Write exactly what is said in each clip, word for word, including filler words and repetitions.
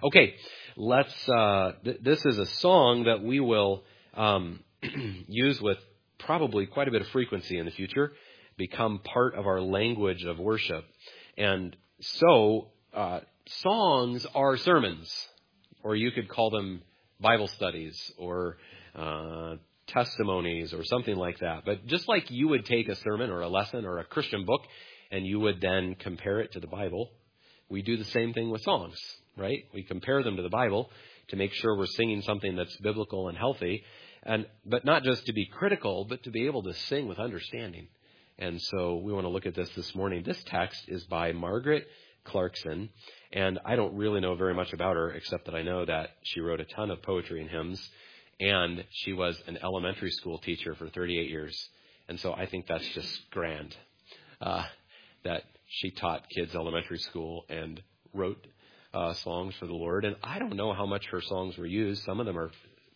Okay, let's, uh, th- this is a song that we will um, use with probably quite a bit of frequency in the future, become part of our language of worship. And so, uh, songs are sermons, or you could call them Bible studies, or uh, testimonies, or something like that. But just like you would take a sermon or a lesson or a Christian book, and you would then compare it to the Bible, we do the same thing with songs, right? We compare them to the Bible to make sure we're singing something that's biblical and healthy, and but not just to be critical, but to be able to sing with understanding. And so we want to look at this this morning. This text is by Margaret Clarkson, and I don't really know very much about her, except that I know that she wrote a ton of poetry and hymns, and she was an elementary school teacher for thirty-eight years. And so I think that's just grand, uh, that she taught kids elementary school and wrote uh, songs for the Lord. And I don't know how much her songs were used. Some of them are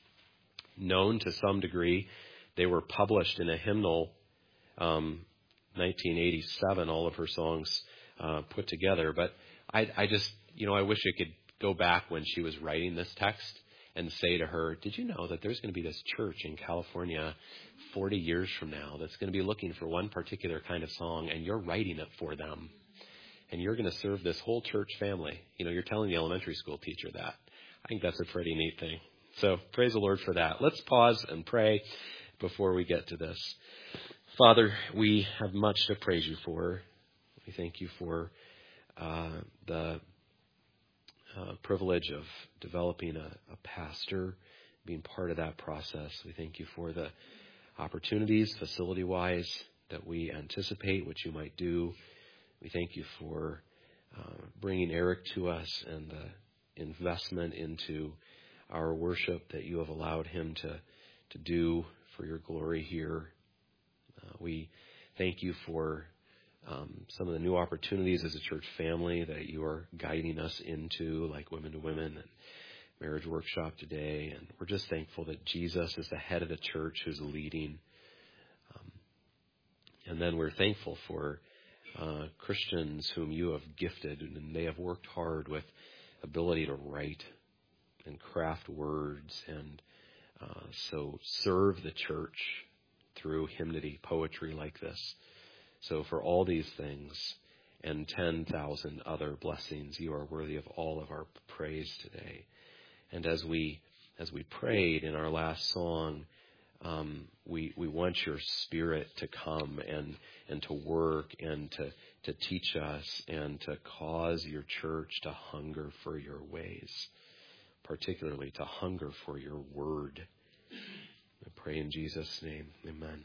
known to some degree. They were published in a hymnal, um, nineteen eighty-seven, all of her songs uh, put together. But I, I just, you know, I wish I could go back when she was writing this text and say to her, did you know that there's going to be this church in California forty years from now that's going to be looking for one particular kind of song, and you're writing it for them, and you're going to serve this whole church family? You know, you're telling the elementary school teacher that. I think that's a pretty neat thing. So praise the Lord for that. Let's pause and pray before we get to this. Father, we have much to praise you for. We thank you for uh, the uh, privilege of developing a, a pastor, being part of that process. We thank you for the opportunities, facility-wise, that we anticipate what you might do. We thank you for uh, bringing Eric to us and the investment into our worship that you have allowed him to, to do for your glory here. Uh, we thank you for um, some of the new opportunities as a church family that you are guiding us into, like Women to Women and Marriage Workshop today. And we're just thankful that Jesus is the head of the church who's leading. Um, and then we're thankful for uh, Christians whom you have gifted, and they have worked hard with ability to write and craft words, and uh, so serve the church through hymnody, poetry like this. So for all these things and ten thousand other blessings, you are worthy of all of our praise today. And as we as we prayed in our last song, um, we we want your Spirit to come and and to work and to to teach us and to cause your church to hunger for your ways, particularly to hunger for your word. I pray in Jesus' name. Amen.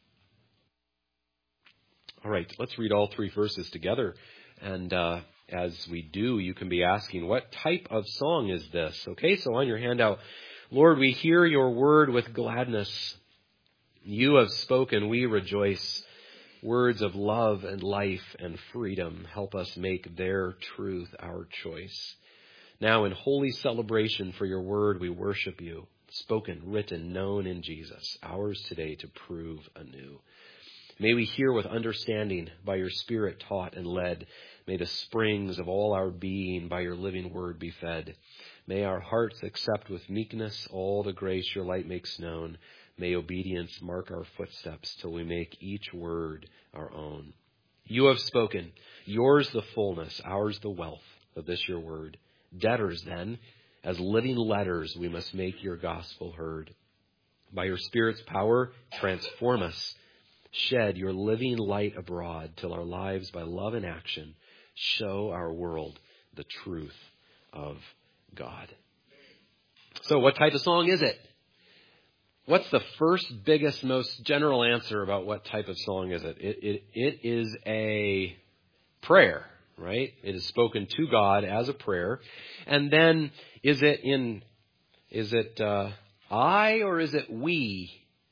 All right, let's read all three verses together. And uh, as we do, you can be asking, what type of song is this? Okay, so on your handout, Lord, we hear your word with gladness. You have spoken, we rejoice. Words of love and life and freedom. Help us make their truth our choice. Now in holy celebration for your word, we worship you. Spoken, written, known in Jesus, ours today to prove anew. May we hear with understanding, by your Spirit taught and led. May the springs of all our being by your living word be fed. May our hearts accept with meekness all the grace your light makes known. May obedience mark our footsteps till we make each word our own. You have spoken, yours the fullness, ours the wealth of this your word. Debtors then, as living letters, we must make your gospel heard. By your Spirit's power, transform us. Shed your living light abroad till our lives by love and action show our world the truth of God. So what type of song is it? What's the first, biggest, most general answer about what type of song is it? It, it, it is a prayer, right? It is spoken to God as a prayer. And then is it in, is it uh, I or is it we?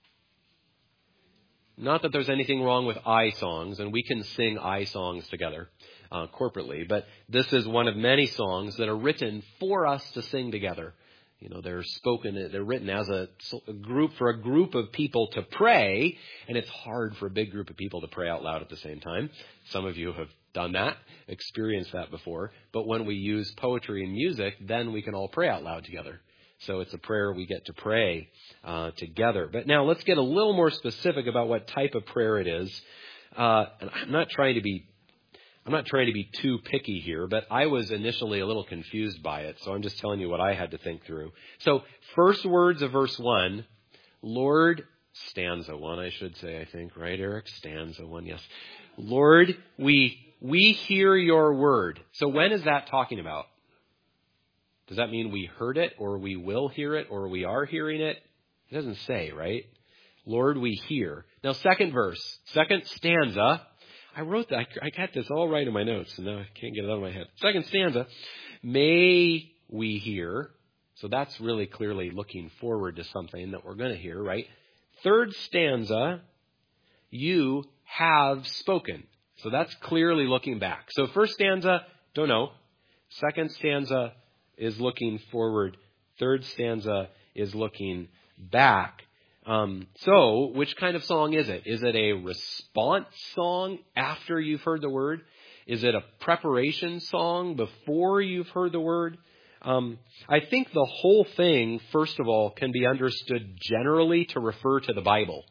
Not that there's anything wrong with I songs, and we can sing I songs together uh, corporately, but this is one of many songs that are written for us to sing together. You know, they're spoken, they're written as a, a group, for a group of people to pray, and it's hard for a big group of people to pray out loud at the same time. Some of you have done that, experienced that before. But when we use poetry and music, then we can all pray out loud together. So it's a prayer we get to pray uh, together. But now let's get a little more specific about what type of prayer it is. Uh, and I'm not trying to be I'm not trying to be too picky here, but I was initially a little confused by it. So I'm just telling you what I had to think through. So first words of verse one, Lord, stanza one, I should say, I think, right, Eric? Stanza one, yes. Lord, we we hear your word. So when is that talking about? Does that mean we heard it, or we will hear it, or we are hearing it? It doesn't say, right? Lord, we hear. Now, second verse, second stanza. I wrote that. I got this all right in my notes, and now I can't get it out of my head. Second stanza, may we hear. So that's really clearly looking forward to something that we're going to hear, right? Third stanza, you have spoken. So that's clearly looking back. So first stanza, don't know. Second stanza is looking forward. Third stanza is looking back. Um, so which kind of song is it? Is it a response song after you've heard the word? Is it a preparation song before you've heard the word? Um, I think the whole thing, first of all, can be understood generally to refer to the Bible.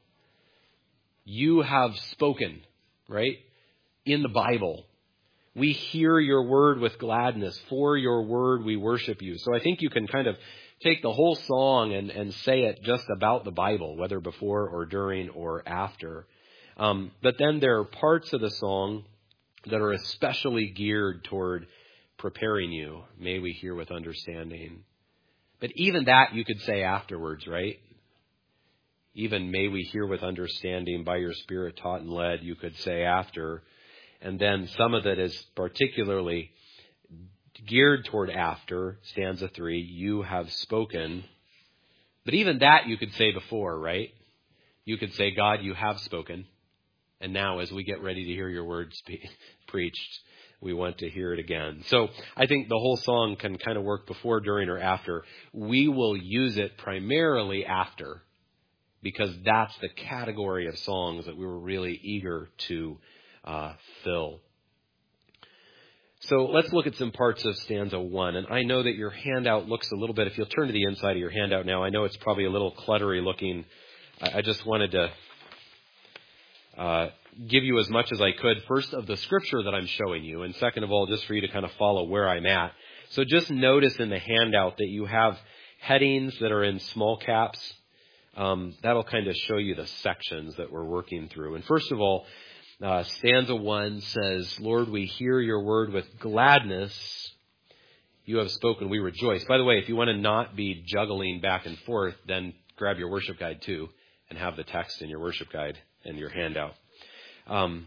You have spoken, right? In the Bible. We hear your word with gladness. For your word we worship you. So I think you can kind of take the whole song and, and say it just about the Bible, whether before or during or after. Um, but then there are parts of the song that are especially geared toward preparing you. May we hear with understanding. But even that you could say afterwards, right? Even may we hear with understanding by your Spirit taught and led, you could say after. And then some of it is particularly geared toward after, stanza three, you have spoken. But even that you could say before, right? You could say, God, you have spoken. And now as we get ready to hear your words be- preached, we want to hear it again. So I think the whole song can kind of work before, during, or after. We will use it primarily after, because that's the category of songs that we were really eager to uh, fill. So let's look at some parts of stanza one. And I know that your handout looks a little bit, if you'll turn to the inside of your handout now, I know it's probably a little cluttery looking. I, I just wanted to uh, give you as much as I could, first of the scripture that I'm showing you, and second of all, just for you to kind of follow where I'm at. So just notice in the handout that you have headings that are in small caps. Um, that'll kind of show you the sections that we're working through. And first of all, Uh, stanza one says, Lord, we hear your word with gladness. You have spoken, we rejoice. By the way, if you want to not be juggling back and forth, then grab your worship guide too and have the text in your worship guide and your handout. Um,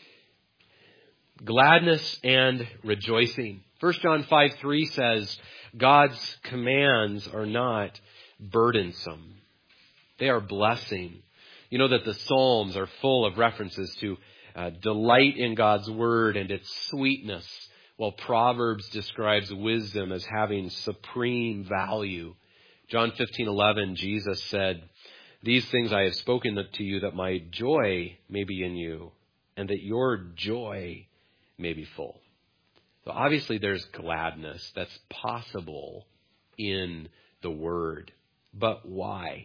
gladness and rejoicing. First John five three says, God's commands are not burdensome. They are blessing. You know that the Psalms are full of references to Uh, delight in God's word and its sweetness, while Proverbs describes wisdom as having supreme value. John fifteen eleven, Jesus said, these things I have spoken to you that my joy may be in you and that your joy may be full. So obviously there's gladness that's possible in the word. But why?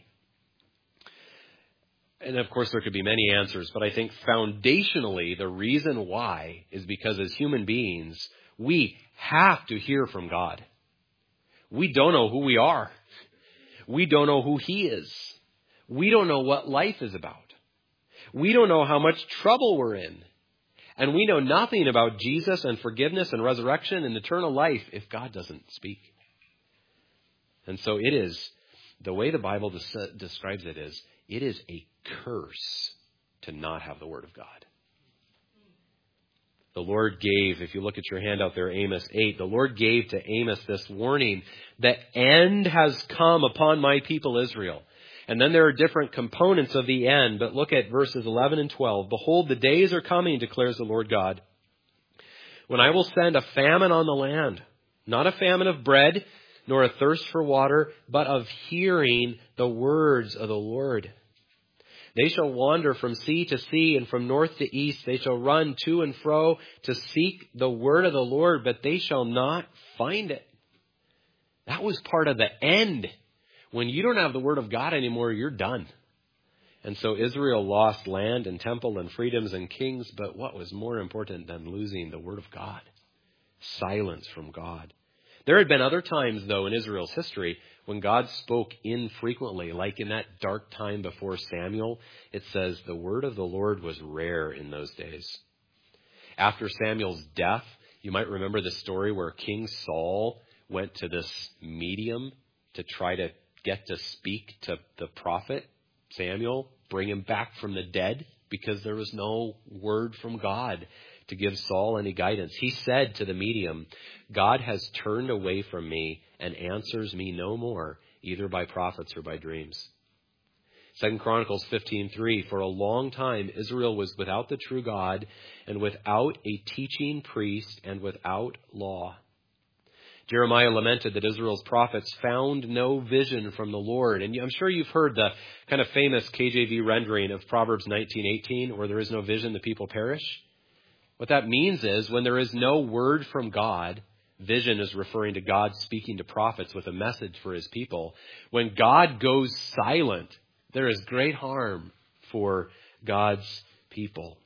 And of course, there could be many answers, but I think foundationally, the reason why is because as human beings, we have to hear from God. We don't know who we are. We don't know who He is. We don't know what life is about. We don't know how much trouble we're in. And we know nothing about Jesus and forgiveness and resurrection and eternal life if God doesn't speak. And so it is, the way the Bible des- describes it is, it is a curse to not have the Word of God. The Lord gave, if you look at your handout there, Amos eight, the Lord gave to Amos this warning, the end has come upon my people Israel. And then there are different components of the end, but look at verses eleven and twelve. Behold, the days are coming, declares the Lord God, when I will send a famine on the land, not a famine of bread, nor a thirst for water, but of hearing the words of the Lord. They shall wander from sea to sea and from north to east. They shall run to and fro to seek the word of the Lord, but they shall not find it. That was part of the end. When you don't have the word of God anymore, you're done. And so Israel lost land and temple and freedoms and kings, but what was more important than losing the word of God? Silence from God. There had been other times, though, in Israel's history when God spoke infrequently, like in that dark time before Samuel. It says the word of the Lord was rare in those days. After Samuel's death, you might remember the story where King Saul went to this medium to try to get to speak to the prophet Samuel, bring him back from the dead, because there was no word from God to give Saul any guidance. He said to the medium, God has turned away from me and answers me no more, either by prophets or by dreams. Second Chronicles fifteen three, for a long time Israel was without the true God and without a teaching priest and without law. Jeremiah lamented that Israel's prophets found no vision from the Lord. And I'm sure you've heard the kind of famous K J V rendering of Proverbs nineteen eighteen, where there is no vision, the people perish. What that means is when there is no word from God, vision is referring to God speaking to prophets with a message for his people. When God goes silent, there is great harm for God's people.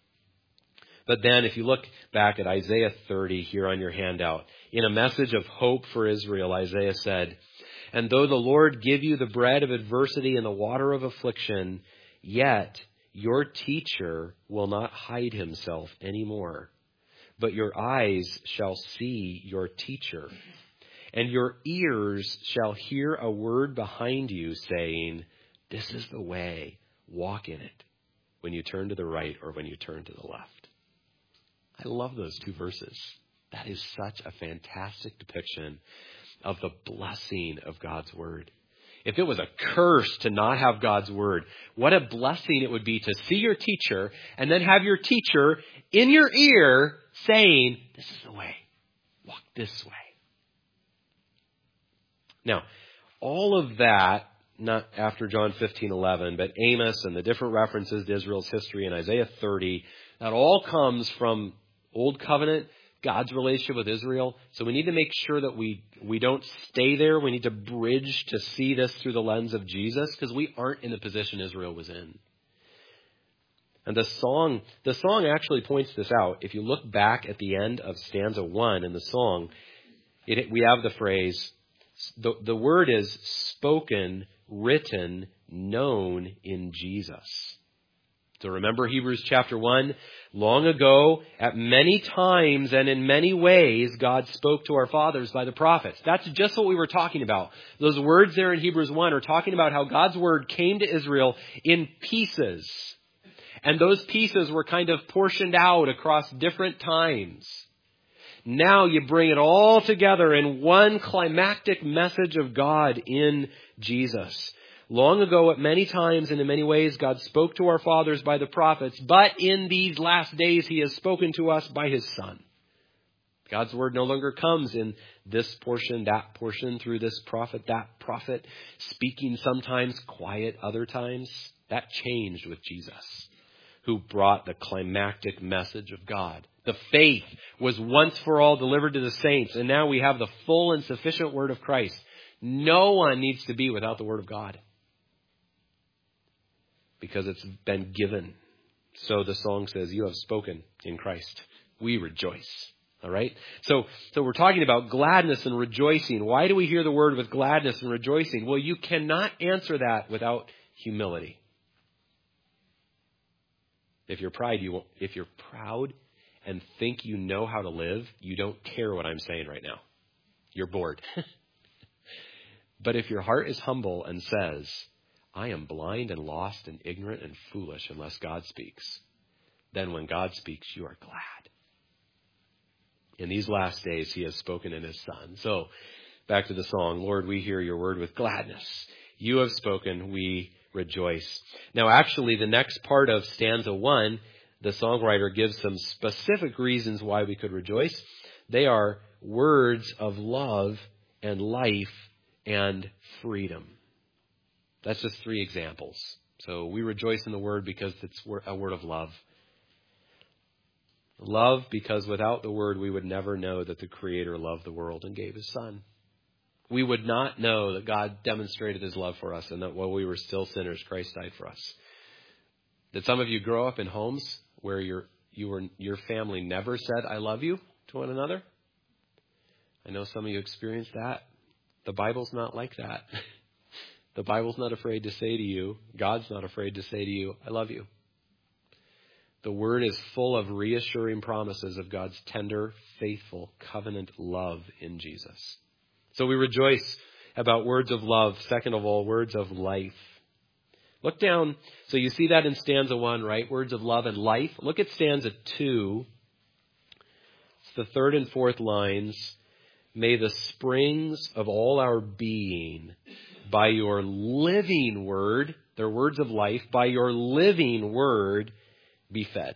But then if you look back at Isaiah thirty here on your handout, in a message of hope for Israel, Isaiah said, and though the Lord give you the bread of adversity and the water of affliction, yet your teacher will not hide himself anymore, but your eyes shall see your teacher, and your ears shall hear a word behind you saying, this is the way, walk in it, when you turn to the right or when you turn to the left. I love those two verses. That is such a fantastic depiction of the blessing of God's word. If it was a curse to not have God's word, what a blessing it would be to see your teacher and then have your teacher in your ear saying, this is the way, walk this way. Now, all of that, not after John fifteen eleven, but Amos and the different references to Israel's history in Isaiah thirty, that all comes from Old Covenant, God's relationship with Israel. So we need to make sure that we, we don't stay there. We need to bridge to see this through the lens of Jesus, because we aren't in the position Israel was in. And the song, the song actually points this out. If you look back at the end of stanza one in the song, it, we have the phrase, the, the word is spoken, written, known in Jesus. So remember Hebrews chapter one, long ago, at many times and in many ways, God spoke to our fathers by the prophets. That's just what we were talking about. Those words there in Hebrews one are talking about how God's word came to Israel in pieces. And those pieces were kind of portioned out across different times. Now you bring it all together in one climactic message of God in Jesus. Long ago, at many times and in many ways, God spoke to our fathers by the prophets, but in these last days, he has spoken to us by his Son. God's word no longer comes in this portion, that portion, through this prophet, that prophet, speaking sometimes quiet, other times. That changed with Jesus, who brought the climactic message of God. The faith was once for all delivered to the saints, and now we have the full and sufficient word of Christ. No one needs to be without the word of God, because it's been given. So the song says, you have spoken in Christ. We rejoice. All right. So, so we're talking about gladness and rejoicing. Why do we hear the word with gladness and rejoicing? Well, you cannot answer that without humility. If you're pride, you won't, if you're proud and think you know how to live, you don't care what I'm saying right now. You're bored. But if your heart is humble and says, I am blind and lost and ignorant and foolish unless God speaks, then when God speaks, you are glad. In these last days, he has spoken in his Son. So back to the song, Lord, we hear your word with gladness. You have spoken, we rejoice. Now, actually, the next part of stanza one, the songwriter gives some specific reasons why we could rejoice. They are words of love and life and freedom. That's just three examples. So we rejoice in the word because it's a word of love. Love because without the word, we would never know that the Creator loved the world and gave his Son. We would not know that God demonstrated his love for us and that while we were still sinners, Christ died for us. Did some of you grow up in homes where your you were your family never said, I love you to one another? I know some of you experienced that. The Bible's not like that. The Bible's not afraid to say to you, God's not afraid to say to you, I love you. The Word is full of reassuring promises of God's tender, faithful, covenant love in Jesus. So we rejoice about words of love. Second of all, words of life. Look down. So you see that in stanza one, right? Words of love and life. Look at stanza two. It's the third and fourth lines. May the springs of all our being, by your living word, they're words of life, by your living word, be fed.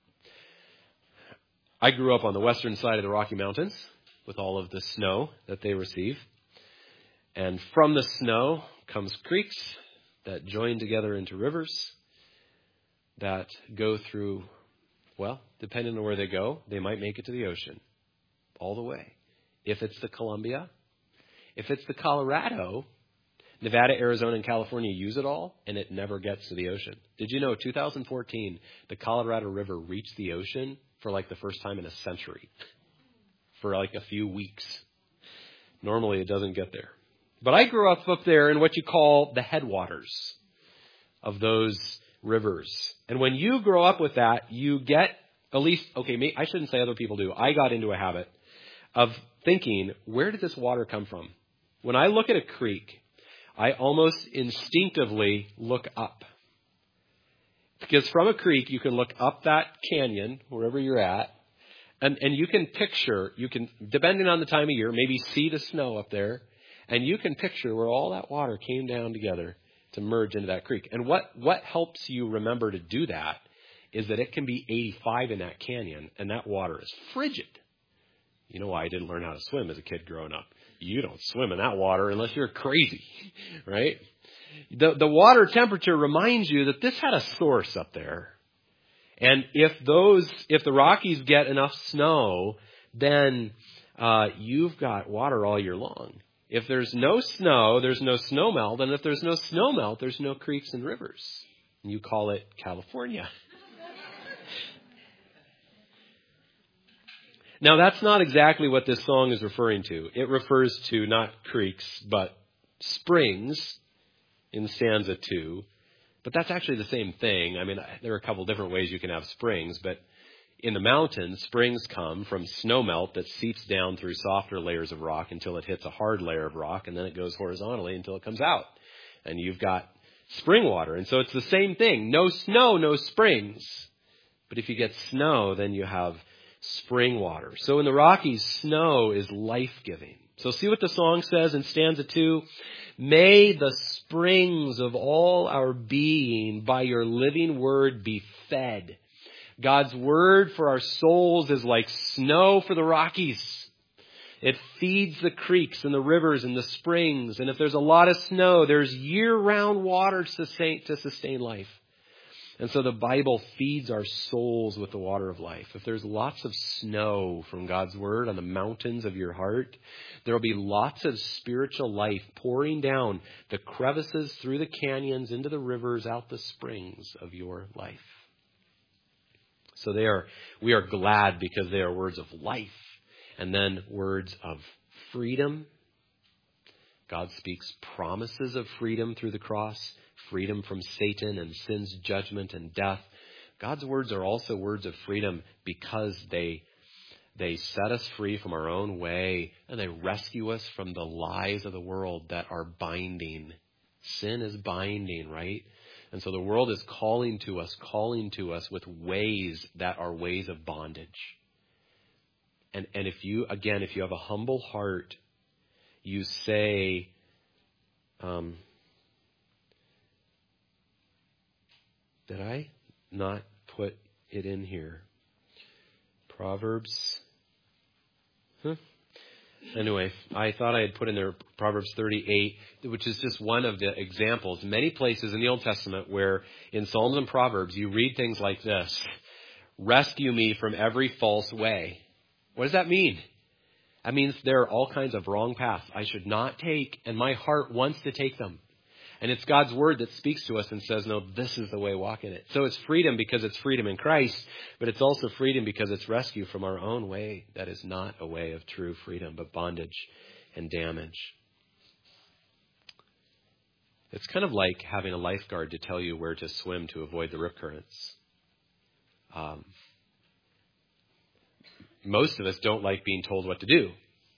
I grew up on the western side of the Rocky Mountains with all of the snow that they receive. And from the snow comes creeks that join together into rivers that go through, well, depending on where they go, they might make it to the ocean all the way. If it's the Columbia, if it's the Colorado, Nevada, Arizona, and California use it all, and it never gets to the ocean. Did you know, two thousand fourteen, the Colorado River reached the ocean for like the first time in a century, for like a few weeks. Normally, it doesn't get there. But I grew up up there in what you call the headwaters of those rivers. And when you grow up with that, you get, at least, okay, me, I shouldn't say other people do. I got into a habit of thinking, where did this water come from? When I look at a creek, I almost instinctively look up. Because from a creek, you can look up that canyon, wherever you're at, and, and you can picture, you can, depending on the time of year, maybe see the snow up there, and you can picture where all that water came down together to merge into that creek. And what, what helps you remember to do that is that it can be eighty-five in that canyon, and that water is frigid. You know why I didn't learn how to swim as a kid growing up. You don't swim in that water unless you're crazy, right? The, the water temperature reminds you that this had a source up there. And if those, if the Rockies get enough snow, then uh, you've got water all year long. If there's no snow, there's no snow melt. And if there's no snow melt, there's no creeks and rivers. And you call it California. Now, that's not exactly what this song is referring to. It refers to not creeks, but springs in stanza two. But that's actually the same thing. I mean, there are a couple different ways you can have springs, but in the mountains, springs come from snowmelt that seeps down through softer layers of rock until it hits a hard layer of rock, and then it goes horizontally until it comes out. And you've got spring water. And so it's the same thing. No snow, no springs. But if you get snow, then you have spring water. So in the Rockies, snow is life-giving. So see what the song says in stanza two. May the springs of all our being by your living word be fed. God's word for our souls is like snow for the Rockies. It feeds the creeks and the rivers and the springs. And if there's a lot of snow, there's year-round water to sustain, to sustain life. And so the Bible feeds our souls with the water of life. If there's lots of snow from God's word on the mountains of your heart, there will be lots of spiritual life pouring down the crevices through the canyons into the rivers, out the springs of your life. So they are, we are glad because they are words of life, and then words of freedom. God speaks promises of freedom through the cross, freedom from Satan and sin's judgment and death. God's words are also words of freedom because they they set us free from our own way, and they rescue us from the lies of the world that are binding. Sin is binding, right? And so the world is calling to us, calling to us with ways that are ways of bondage. And and if you, again, if you have a humble heart, you say, um, did I not put it in here? Proverbs. Huh? Anyway, I thought I had put in there Proverbs thirty-eight, which is just one of the examples. Many places in the Old Testament where in Psalms and Proverbs you read things like this: rescue me from every false way. What does that mean? That means there are all kinds of wrong paths I should not take, and my heart wants to take them. And it's God's word that speaks to us and says, no, this is the way, walk in it. So it's freedom because it's freedom in Christ, but it's also freedom because it's rescue from our own way that is not a way of true freedom, but bondage and damage. It's kind of like having a lifeguard to tell you where to swim to avoid the rip currents. Um, most of us don't like being told what to do.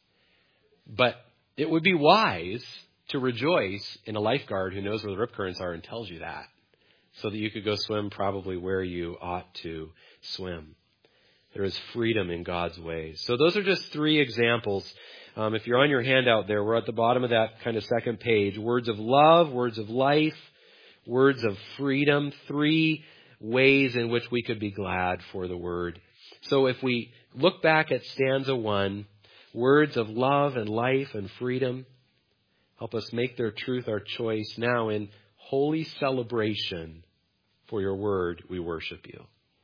But it would be wise to rejoice in a lifeguard who knows where the rip currents are and tells you that, so that you could go swim probably where you ought to swim. There is freedom in God's ways. So those are just three examples. Um, if you're on your handout there, we're at the bottom of that kind of second page. Words of love, words of life, words of freedom. Three ways in which we could be glad for the word. So if we look back at stanza one, words of love and life and freedom, help us make their truth our choice. Now in holy celebration for your word, we worship you.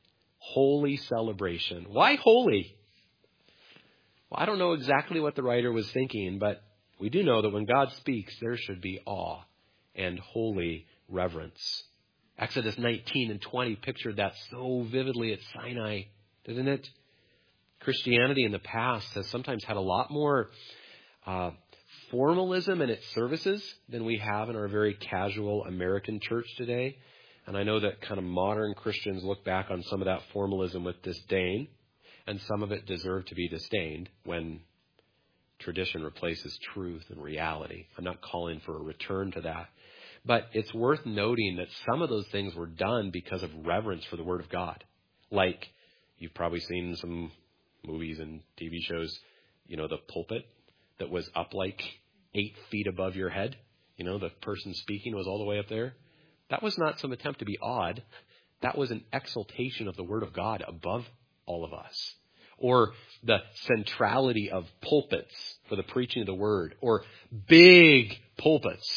Holy celebration. Why holy? Well, I don't know exactly what the writer was thinking, but we do know that when God speaks, there should be awe and holy reverence. Exodus nineteen and twenty pictured that so vividly at Sinai, didn't it? Christianity in the past has sometimes had a lot more uh, formalism in its services than we have in our very casual American church today. And I know that kind of modern Christians look back on some of that formalism with disdain, and some of it deserved to be disdained when tradition replaces truth and reality. I'm not calling for a return to that. But it's worth noting that some of those things were done because of reverence for the Word of God. Like, you've probably seen some movies and T V shows, you know, the pulpit that was up like eight feet above your head. You know, the person speaking was all the way up there. That was not some attempt to be odd. That was an exaltation of the Word of God above all of us. Or the centrality of pulpits for the preaching of the Word. Or big pulpits.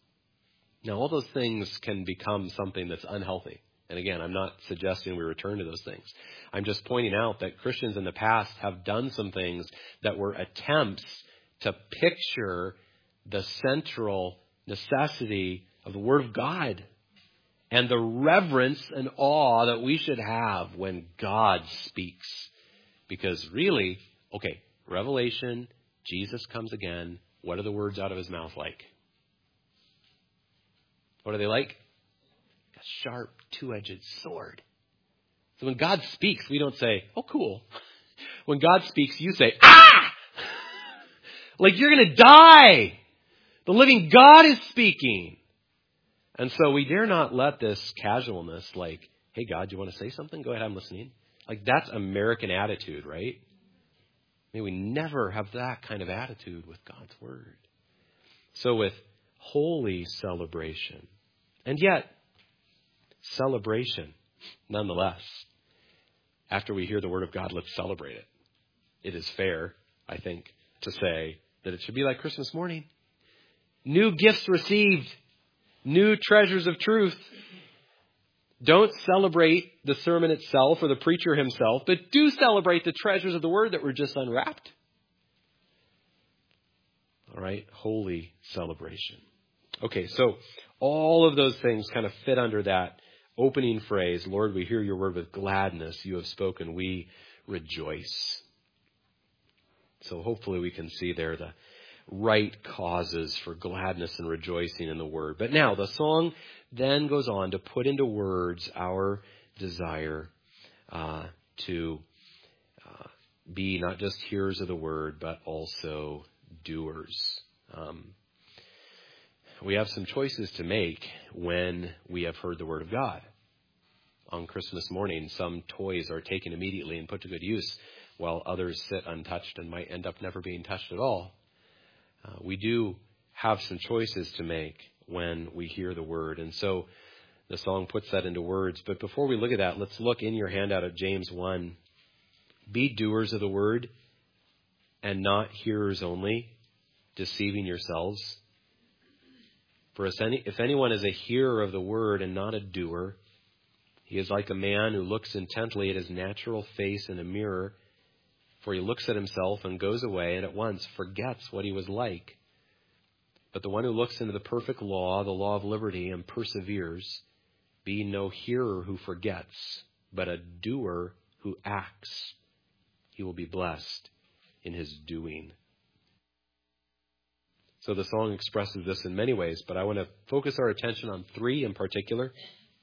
Now, all those things can become something that's unhealthy. And again, I'm not suggesting we return to those things. I'm just pointing out that Christians in the past have done some things that were attempts to picture the central necessity of the Word of God and the reverence and awe that we should have when God speaks. Because really, okay, Revelation, Jesus comes again. What are the words out of his mouth like? What are they like? A sharp, two-edged sword. So when God speaks, we don't say, oh, cool. When God speaks, you say, ah! Like you're going to die. The living God is speaking. And so we dare not let this casualness, like, hey, God, do you want to say something? Go ahead, I'm listening. Like, that's American attitude, right? May we never have that kind of attitude with God's Word. So with holy celebration, and yet celebration nonetheless. After we hear the Word of God, let's celebrate it. It is fair, I think, to say that it should be like Christmas morning. New gifts received. New treasures of truth. Don't celebrate the sermon itself or the preacher himself, but do celebrate the treasures of the Word that were just unwrapped. All right, holy celebration. Okay, so all of those things kind of fit under that opening phrase, Lord, we hear your word with gladness. You have spoken, we rejoice. So hopefully we can see there the right causes for gladness and rejoicing in the word. But now the song then goes on to put into words our desire uh, to uh, be not just hearers of the word, but also doers. Um, we have some choices to make when we have heard the word of God. On Christmas morning, some toys are taken immediately and put to good use, while others sit untouched and might end up never being touched at all. Uh, we do have some choices to make when we hear the word. And so the song puts that into words. But before we look at that, let's look in your handout at James one. Be doers of the word and not hearers only, deceiving yourselves. For if, any, if anyone is a hearer of the word and not a doer, he is like a man who looks intently at his natural face in a mirror, for he looks at himself and goes away and at once forgets what he was like. But the one who looks into the perfect law, the law of liberty, and perseveres, be no hearer who forgets, but a doer who acts, he will be blessed in his doing. So the song expresses this in many ways, but I want to focus our attention on three in particular.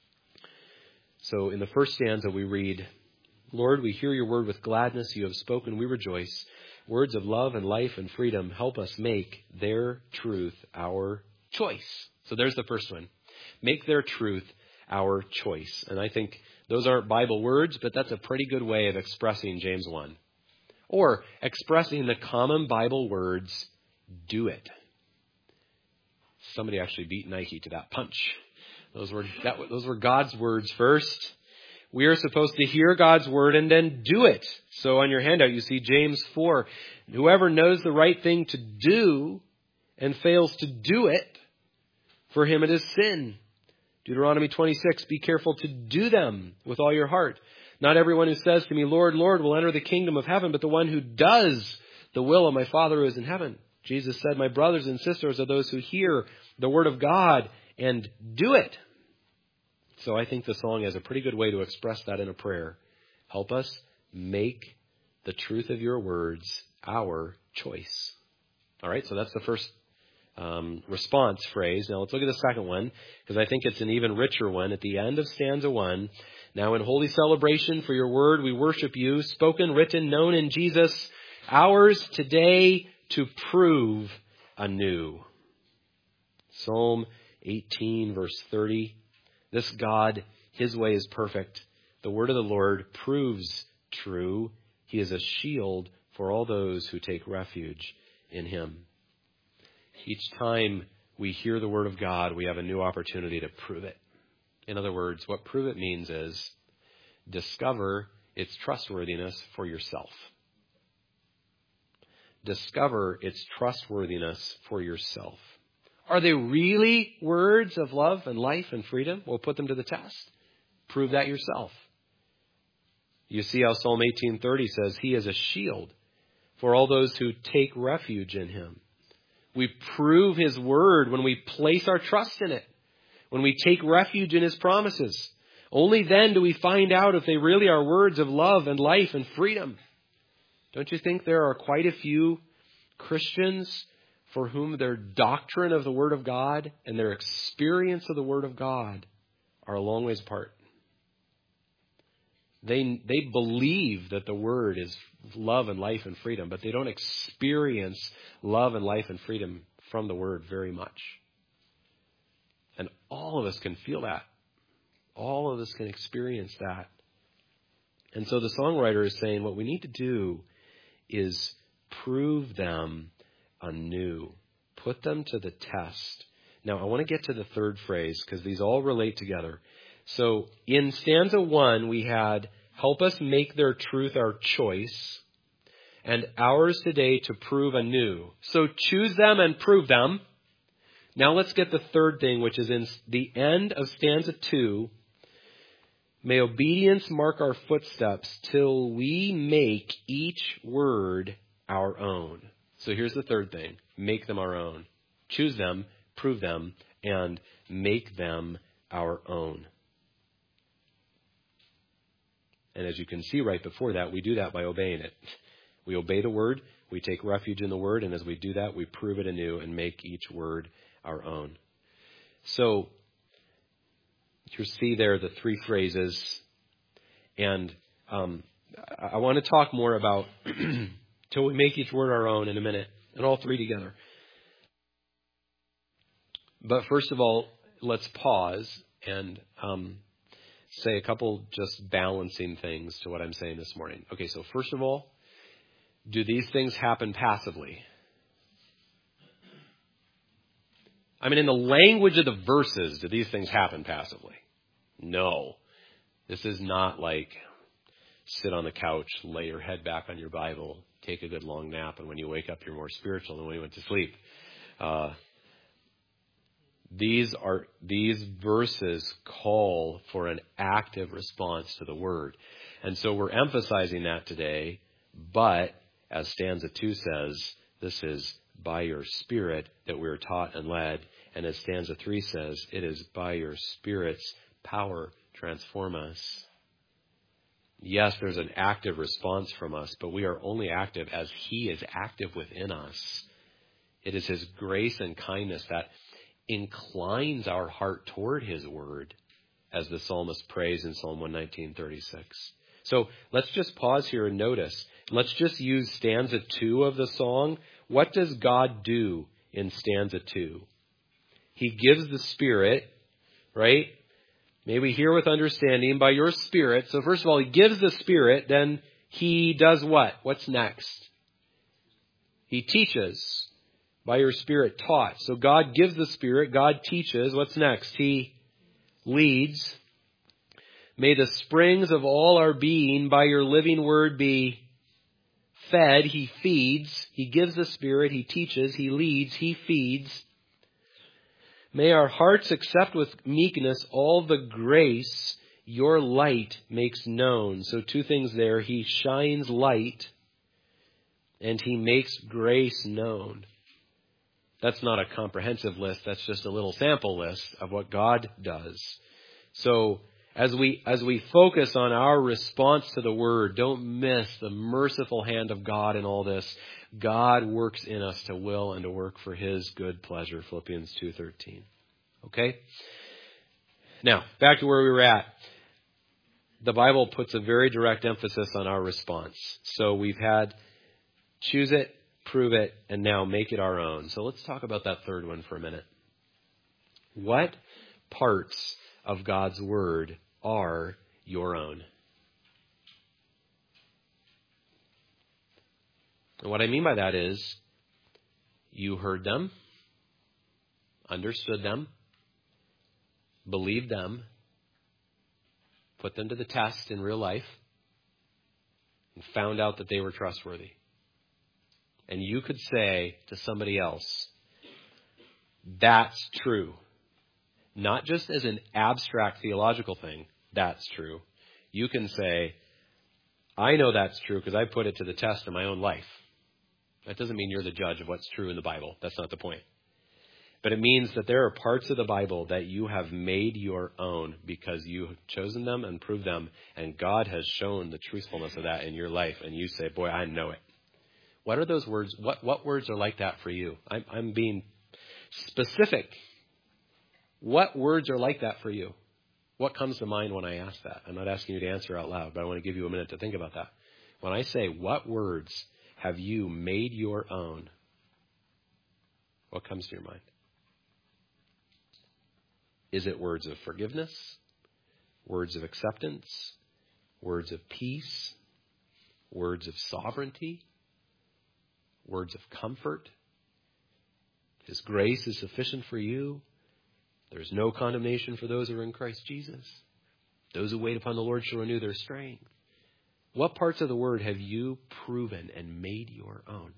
So in the first stanza we read, Lord, we hear your word with gladness. You have spoken, we rejoice. Words of love and life and freedom, help us make their truth our choice. So there's the first one. Make their truth our choice. And I think those aren't Bible words, but that's a pretty good way of expressing James one. Or expressing the common Bible words, do it. Somebody actually beat Nike to that punch. Those were that, those were God's words first. We are supposed to hear God's word and then do it. So on your handout, you see James four. Whoever knows the right thing to do and fails to do it, for him it is sin. Deuteronomy twenty-six, be careful to do them with all your heart. Not everyone who says to me, Lord, Lord, will enter the kingdom of heaven, but the one who does the will of my Father who is in heaven. Jesus said, my brothers and sisters are those who hear the word of God and do it. So I think the song has a pretty good way to express that in a prayer. Help us make the truth of your words our choice. All right, so that's the first um, response phrase. Now let's look at the second one, because I think it's an even richer one. At the end of stanza one, now in holy celebration for your word, we worship you, spoken, written, known in Jesus, ours today to prove anew. Psalm eighteen, verse thirty. This God, his way is perfect. The word of the Lord proves true. He is a shield for all those who take refuge in him. Each time we hear the word of God, we have a new opportunity to prove it. In other words, what prove it means is discover its trustworthiness for yourself. Discover its trustworthiness for yourself. Are they really words of love and life and freedom? We'll put them to the test. Prove that yourself. You see how Psalm eighteen thirty says, he is a shield for all those who take refuge in him. We prove his word when we place our trust in it, when we take refuge in his promises. Only then do we find out if they really are words of love and life and freedom. Don't you think there are quite a few Christians for whom their doctrine of the Word of God and their experience of the Word of God are a long ways apart? They, they believe that the Word is love and life and freedom, but they don't experience love and life and freedom from the Word very much. And all of us can feel that. All of us can experience that. And so the songwriter is saying what we need to do is prove them anew. Put them to the test. Now, I want to get to the third phrase because these all relate together. So in stanza one, we had, help us make their truth our choice, and ours today to prove anew. So choose them and prove them. Now let's get the third thing, which is in the end of stanza two. May obedience mark our footsteps till we make each word our own. So here's the third thing. Make them our own. Choose them, prove them, and make them our own. And as you can see right before that, we do that by obeying it. We obey the word, we take refuge in the word, and as we do that, we prove it anew and make each word our own. So you see there the three phrases, and um, I want to talk more about till we make each word our own in a minute, and all three together. But first of all, let's pause and um, say a couple just balancing things to what I'm saying this morning. Okay, so first of all, do these things happen passively? I mean, in the language of the verses, do these things happen passively? No. This is not like sit on the couch, lay your head back on your Bible, take a good long nap, and when you wake up, you're more spiritual than when you went to sleep. Uh, these are these verses call for an active response to the word. And so we're emphasizing that today, but as stanza two says, this is by your Spirit that we are taught and led. And as stanza three says, it is by your Spirit's power transform us. Yes, there's an active response from us, but we are only active as He is active within us. It is His grace and kindness that inclines our heart toward His word, as the psalmist prays in Psalm one nineteen, thirty-six. So let's just pause here and notice. Let's just use stanza two of the song. What does God do in stanza two? He gives the Spirit, right? May we hear with understanding by your Spirit. So first of all, He gives the Spirit, then He does what? What's next? He teaches. By your Spirit taught. So God gives the Spirit, God teaches. What's next? He leads. May the springs of all our being by your living word be fed. He feeds. He gives the Spirit. He teaches. He leads. He feeds. May our hearts accept with meekness all the grace your light makes known. So two things there. He shines light and He makes grace known. That's not a comprehensive list. That's just a little sample list of what God does. So as we as we focus on our response to the word, don't miss the merciful hand of God in all this. God works in us to will and to work for His good pleasure. Philippians two thirteen. Okay? Now, back to where we were at. The Bible puts a very direct emphasis on our response. So we've had choose it, prove it, and now make it our own. So let's talk about that third one for a minute. What parts of God's word are your own? And what I mean by that is you heard them, understood them, believed them, put them to the test in real life, and found out that they were trustworthy. And you could say to somebody else, that's true. Not just as an abstract theological thing, that's true. You can say, I know that's true because I put it to the test in my own life. That doesn't mean you're the judge of what's true in the Bible. That's not the point. But it means that there are parts of the Bible that you have made your own because you have chosen them and proved them, and God has shown the truthfulness of that in your life, and you say, boy, I know it. What are those words? What, what words are like that for you? I'm, I'm being specific. What words are like that for you? What comes to mind when I ask that? I'm not asking you to answer out loud, but I want to give you a minute to think about that. When I say, what words have you made your own? What comes to your mind? Is it words of forgiveness? Words of acceptance? Words of peace? Words of sovereignty? Words of comfort? His grace is sufficient for you. There's no condemnation for those who are in Christ Jesus. Those who wait upon the Lord shall renew their strength. What parts of the word have you proven and made your own?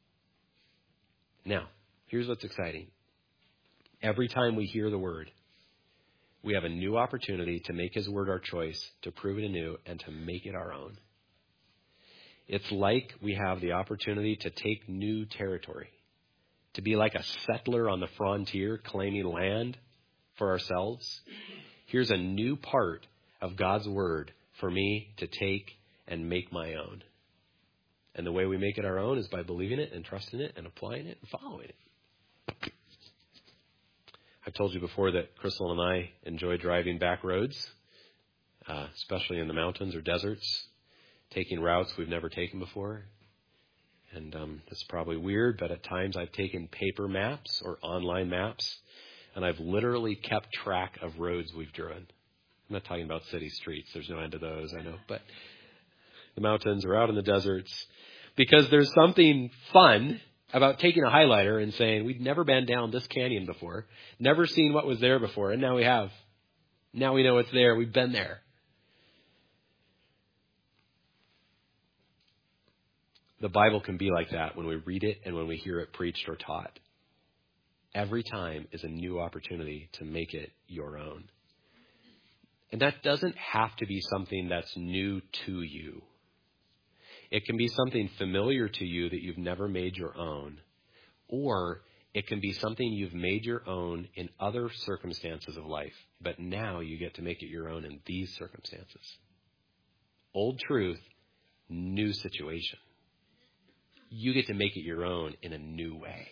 Now, here's what's exciting. Every time we hear the word, we have a new opportunity to make His word our choice, to prove it anew, and to make it our own. It's like we have the opportunity to take new territory, to be like a settler on the frontier claiming land for ourselves. Here's a new part of God's word for me to take and make my own. And the way we make it our own is by believing it and trusting it and applying it and following it. I've told you before that Crystal and I enjoy driving back roads, uh, especially in the mountains or deserts, taking routes we've never taken before. And um, it's probably weird, but at times I've taken paper maps or online maps, and I've literally kept track of roads we've driven. I'm not talking about city streets. There's no end to those, I know. But the mountains or out in the deserts, because there's something fun about taking a highlighter and saying, we've never been down this canyon before, never seen what was there before, and now we have. Now we know it's there. We've been there. The Bible can be like that when we read it and when we hear it preached or taught. Every time is a new opportunity to make it your own. And that doesn't have to be something that's new to you. It can be something familiar to you that you've never made your own. Or it can be something you've made your own in other circumstances of life, but now you get to make it your own in these circumstances. Old truth, new situation. You get to make it your own in a new way.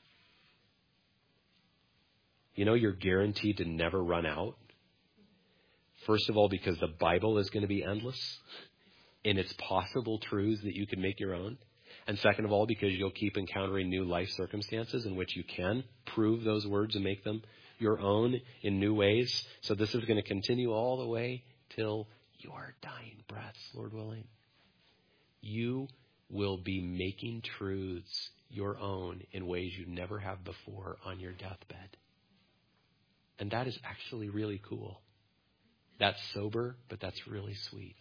You know, you're guaranteed to never run out. First of all, because the Bible is going to be endless in its possible truths that you can make your own. And second of all, because you'll keep encountering new life circumstances in which you can prove those words and make them your own in new ways. So this is going to continue all the way till your dying breaths, Lord willing. You will be making truths your own in ways you never have before on your deathbed. And that is actually really cool. That's sober, but that's really sweet.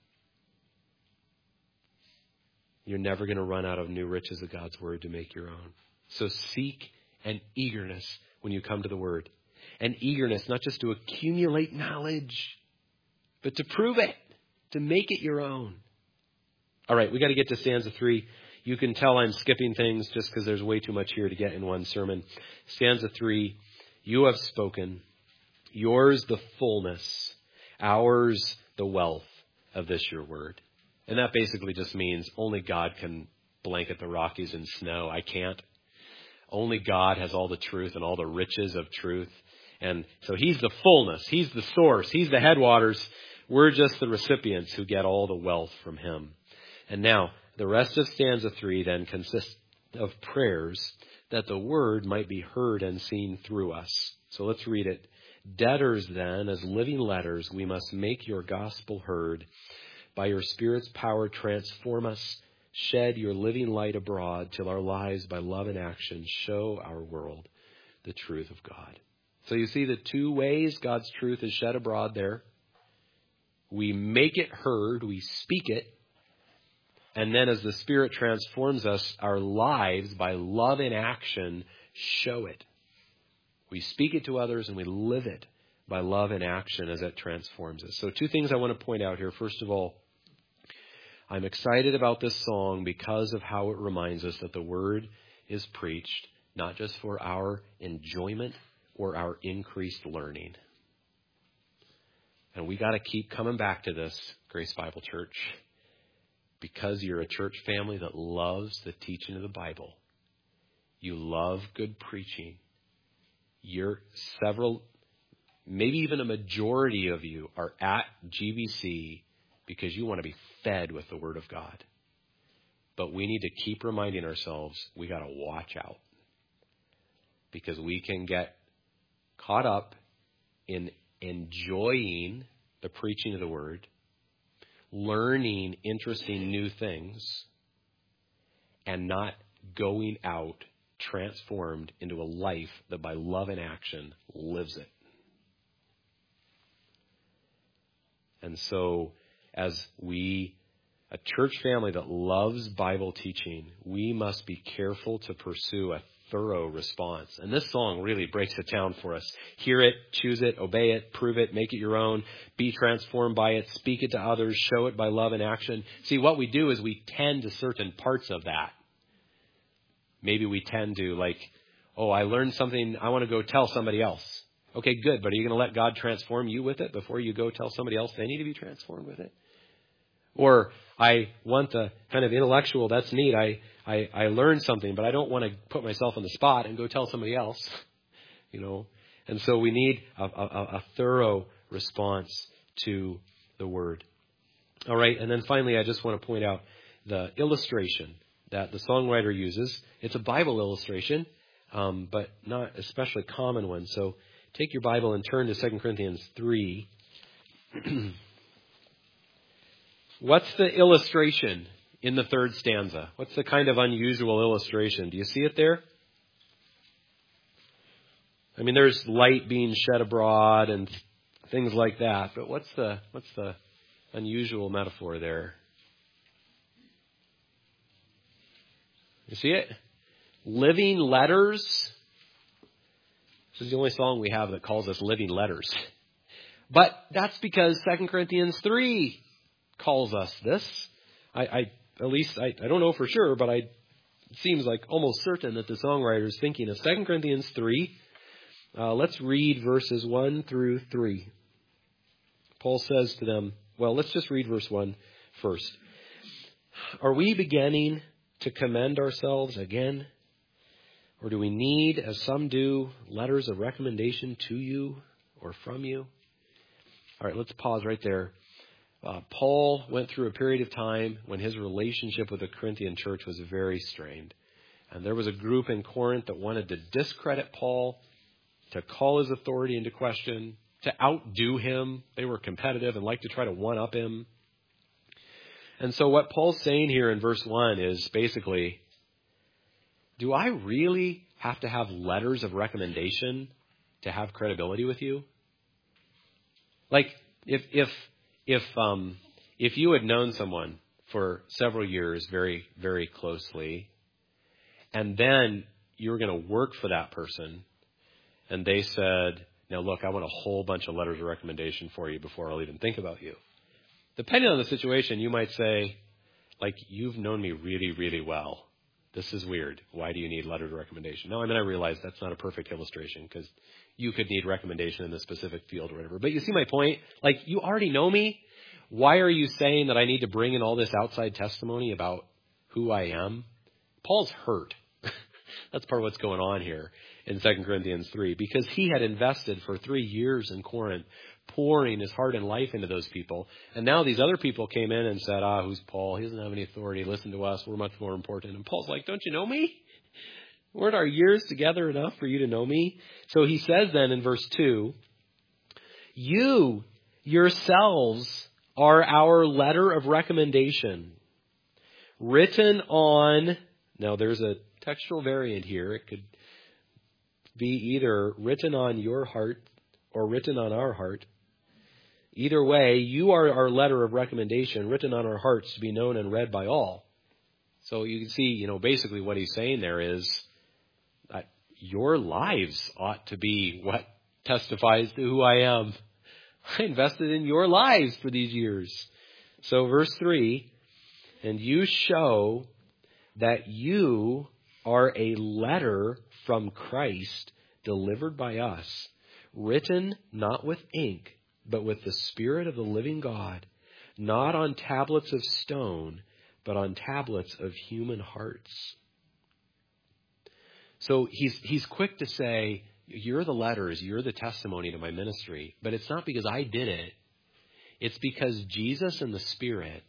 You're never going to run out of new riches of God's word to make your own. So seek an eagerness when you come to the word. An eagerness not just to accumulate knowledge, but to prove it, to make it your own. All right, we got to get to stanza three. You can tell I'm skipping things just because there's way too much here to get in one sermon. Stanza three, you have spoken. Yours the fullness, ours the wealth of this your word. And that basically just means only God can blanket the Rockies in snow. I can't. Only God has all the truth and all the riches of truth. And so he's the fullness. He's the source. He's the headwaters. We're just the recipients who get all the wealth from him. And now the rest of stanza three then consists of prayers that the word might be heard and seen through us. So let's read it. Debtors then, as living letters, we must make your gospel heard. By your Spirit's power, transform us. Shed your living light abroad till our lives by love and action show our world the truth of God. So you see the two ways God's truth is shed abroad there. We make it heard, we speak it, and then as the Spirit transforms us, our lives by love and action show it. We speak it to others and we live it by love and action as it transforms us. So two things I want to point out here. First of all, I'm excited about this song because of how it reminds us that the word is preached, not just for our enjoyment or our increased learning. And we got to keep coming back to this, Grace Bible Church, because you're a church family that loves the teaching of the Bible. You love good preaching. You're several, maybe even a majority of you are at G B C because you want to be fed with the Word of God. But we need to keep reminding ourselves we got to watch out because we can get caught up in enjoying the preaching of the Word, learning interesting new things, and not going out transformed into a life that by love and action lives it. And so as we, a church family that loves Bible teaching, we must be careful to pursue a thorough response. And this song really breaks it down for us. Hear it, choose it, obey it, prove it, make it your own, be transformed by it, speak it to others, show it by love and action. See, what we do is we tend to certain parts of that. Maybe we tend to like, oh, I learned something, I want to go tell somebody else. Okay, good, but are you going to let God transform you with it before you go tell somebody else they need to be transformed with it? Or I want the kind of intellectual, that's neat, I, I, I learned something, but I don't want to put myself on the spot and go tell somebody else, you know. And so we need a, a, a thorough response to the Word. All right, and then finally I just want to point out the illustration that the songwriter uses. It's a Bible illustration, um, but not especially common one. So take your Bible and turn to Second Corinthians three. What's the illustration in the third stanza? What's the kind of unusual illustration? Do you see it there? I mean, there's light being shed abroad and things like that, but what's the what's the unusual metaphor there? You see it? Living letters. This is the only song we have that calls us living letters. But that's because Second Corinthians three calls us this. I, I at least, I, I don't know for sure, but I, it seems like almost certain that the songwriter is thinking of Second Corinthians three. Uh, let's read verses one through three. Paul says to them, well, let's just read verse one first. Are we beginning to commend ourselves again? Or do we need, as some do, letters of recommendation to you or from you? All right, let's pause right there. Uh, Paul went through a period of time when his relationship with the Corinthian church was very strained. And there was a group in Corinth that wanted to discredit Paul, to call his authority into question, to outdo him. They were competitive and liked to try to one-up him. And so what Paul's saying here in verse one is basically, do I really have to have letters of recommendation to have credibility with you? Like, if if if um if you had known someone for several years very, very closely, and then you were going to work for that person, and they said, now look, I want a whole bunch of letters of recommendation for you before I'll even think about you. Depending on the situation, you might say, like, you've known me really, really well. This is weird. Why do you need letters of recommendation? No, I mean, I realize that's not a perfect illustration because you could need recommendation in a specific field or whatever. But you see my point? Like, you already know me. Why are you saying that I need to bring in all this outside testimony about who I am? Paul's hurt. That's part of what's going on here in Second Corinthians three, because he had invested for three years in Corinth, pouring his heart and life into those people. And now these other people came in and said, ah, who's Paul? He doesn't have any authority. Listen to us. We're much more important. And Paul's like, don't you know me? Weren't our years together enough for you to know me? So he says then in verse two, you yourselves are our letter of recommendation, written on, now there's a textual variant here. It could be either written on your heart or written on our heart. Either way, you are our letter of recommendation, written on our hearts to be known and read by all. So you can see, you know, basically what he's saying there is that your lives ought to be what testifies to who I am. I invested in your lives for these years. So verse three, and you show that you are a letter from Christ delivered by us, written not with ink, but with the Spirit of the living God, not on tablets of stone, but on tablets of human hearts. So he's he's quick to say, you're the letters, you're the testimony to my ministry. But it's not because I did it. It's because Jesus and the Spirit,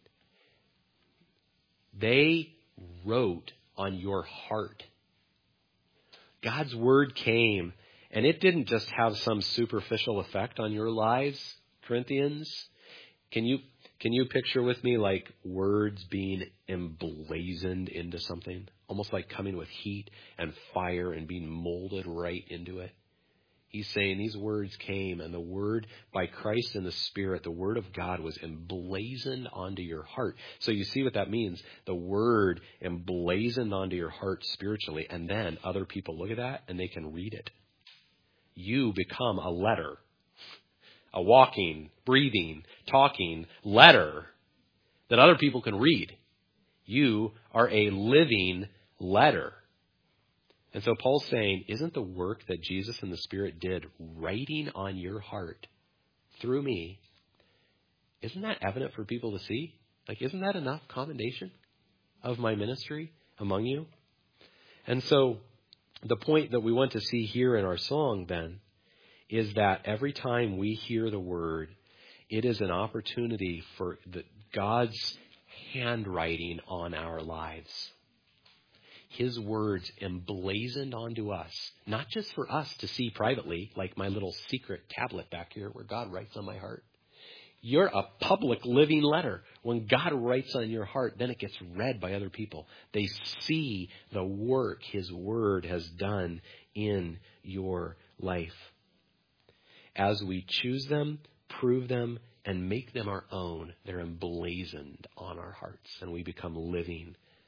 they wrote on your heart. God's word came, and it didn't just have some superficial effect on your lives, Corinthians. Can you can you picture with me like words being emblazoned into something? Almost like coming with heat and fire and being molded right into it. He's saying these words came, and the word by Christ and the Spirit, the word of God was emblazoned onto your heart. So you see what that means. The word emblazoned onto your heart spiritually, and then other people look at that and they can read it. You become a letter, a walking, breathing, talking letter that other people can read. You are a living letter. And so Paul's saying, isn't the work that Jesus and the Spirit did writing on your heart through me, isn't that evident for people to see? Like, isn't that enough commendation of my ministry among you? And so the point that we want to see here in our song then is that every time we hear the word, it is an opportunity for the, God's handwriting on our lives. His words emblazoned onto us, not just for us to see privately, like my little secret tablet back here where God writes on my heart. You're a public living letter. When God writes on your heart, then it gets read by other people. They see the work His word has done in your life. As we choose them, prove them, and make them our own, they're emblazoned on our hearts, and we become living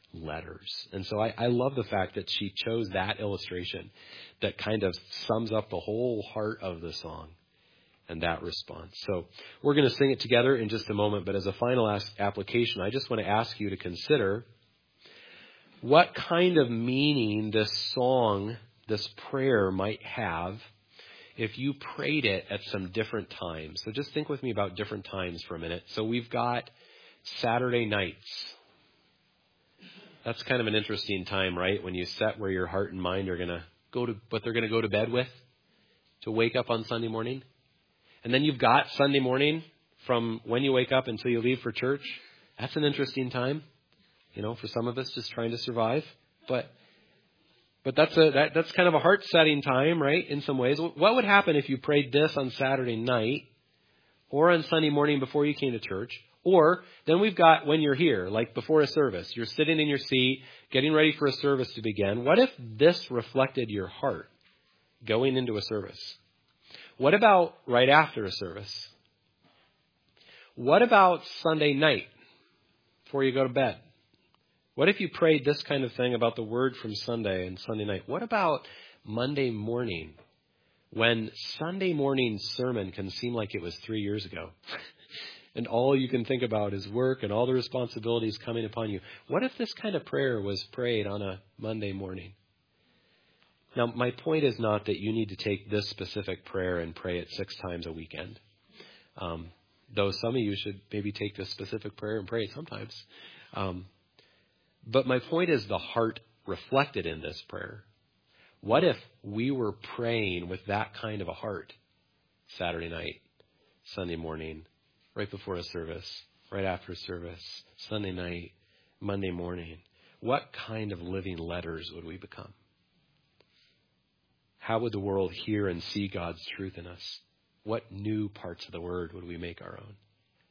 letters. And so I, I love the fact that she chose that illustration that kind of sums up the whole heart of the song and that response. So we're going to sing it together in just a moment, but as a final as- application, I just want to ask you to consider what kind of meaning this song, this prayer might have if you prayed it at some different times. So just think with me about different times for a minute. So we've got Saturday nights. That's kind of an interesting time, right? When you set where your heart and mind are going to go to, what they're going to go to bed with, to wake up on Sunday morning. And then you've got Sunday morning from when you wake up until you leave for church. That's an interesting time, you know, for some of us just trying to survive. But but that's a that, that's kind of a heart-setting time, right, in some ways. What would happen if you prayed this on Saturday night or on Sunday morning before you came to church? Or then we've got when you're here, like before a service. You're sitting in your seat, getting ready for a service to begin. What if this reflected your heart going into a service? What about right after a service? What about Sunday night before you go to bed? What if you prayed this kind of thing about the word from Sunday and Sunday night? What about Monday morning, when Sunday morning sermon can seem like it was three years ago? And all you can think about is work and all the responsibilities coming upon you. What if this kind of prayer was prayed on a Monday morning? Now, my point is not that you need to take this specific prayer and pray it six times a weekend. Um, though some of you should maybe take this specific prayer and pray it sometimes. Um, but my point is the heart reflected in this prayer. What if we were praying with that kind of a heart Saturday night, Sunday morning, right before a service, right after a service, Sunday night, Monday morning? What kind of living letters would we become? How would the world hear and see God's truth in us? What new parts of the word would we make our own?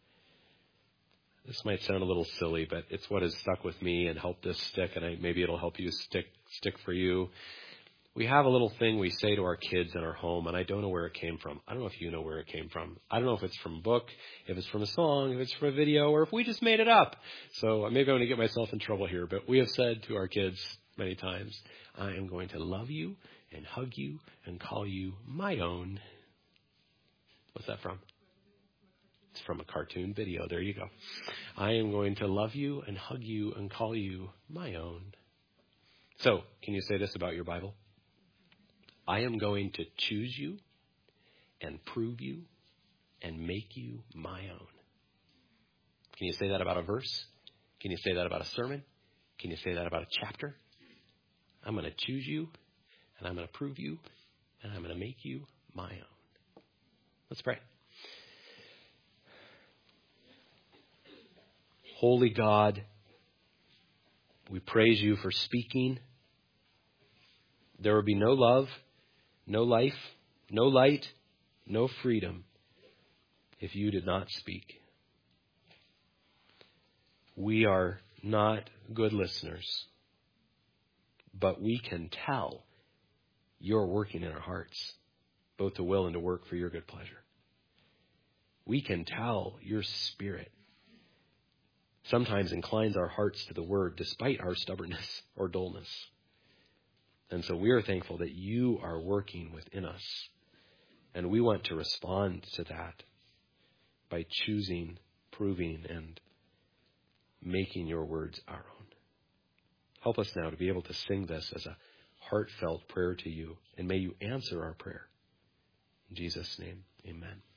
This might sound a little silly, but it's what has stuck with me and helped this stick, and I, maybe it'll help you stick stick for you. We have a little thing we say to our kids in our home, and I don't know where it came from. I don't know if you know where it came from. I don't know if it's from a book, if it's from a song, if it's from a video, or if we just made it up. So maybe I'm going to get myself in trouble here, but we have said to our kids many times, I am going to love you and hug you and call you my own. What's that from? It's from a cartoon video. There you go. I am going to love you and hug you and call you my own. So, can you say this about your Bible? I am going to choose you and prove you and make you my own. Can you say that about a verse? Can you say that about a sermon? Can you say that about a chapter? I'm going to choose you and I'm going to prove you and I'm going to make you my own. Let's pray. Holy God, we praise you for speaking. There would be no love, no life, no light, no freedom if you did not speak. We are not good listeners, but we can tell you're working in our hearts, both to will and to work for your good pleasure. We can tell your Spirit sometimes inclines our hearts to the word despite our stubbornness or dullness. And so we are thankful that you are working within us. And we want to respond to that by choosing, proving, and making your words our own. Help us now to be able to sing this as a heartfelt prayer to you. And may you answer our prayer. In Jesus' name, amen.